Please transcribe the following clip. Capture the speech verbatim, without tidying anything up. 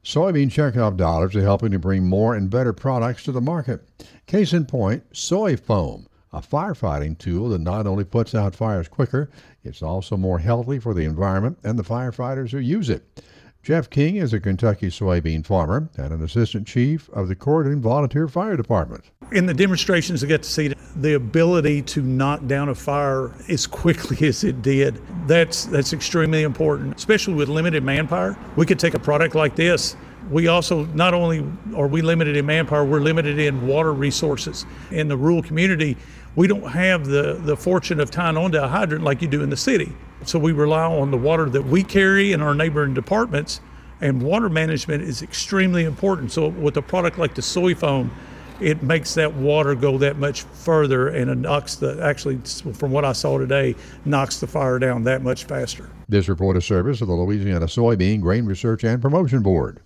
Soybean checkoff dollars are helping to bring more and better products to the market. Case in point, soy foam, a firefighting tool that not only puts out fires quicker, it's also more healthy for the environment and the firefighters who use it. Jeff King is a Kentucky soybean farmer and an assistant chief of the Corydon Volunteer Fire Department. In the demonstrations, I got to see the ability to knock down a fire as quickly as it did. That's that's extremely important, especially with limited manpower. We could take a product like this. We also, not only are we limited in manpower, we're limited in water resources. In the rural community, we don't have the, the fortune of tying onto a hydrant like you do in the city. So we rely on the water that we carry in our neighboring departments, and water management is extremely important. So with a product like the soy foam, it makes that water go that much further, and it knocks the, actually, from what I saw today, knocks the fire down that much faster. This report is service of the Louisiana Soybean Grain Research and Promotion Board.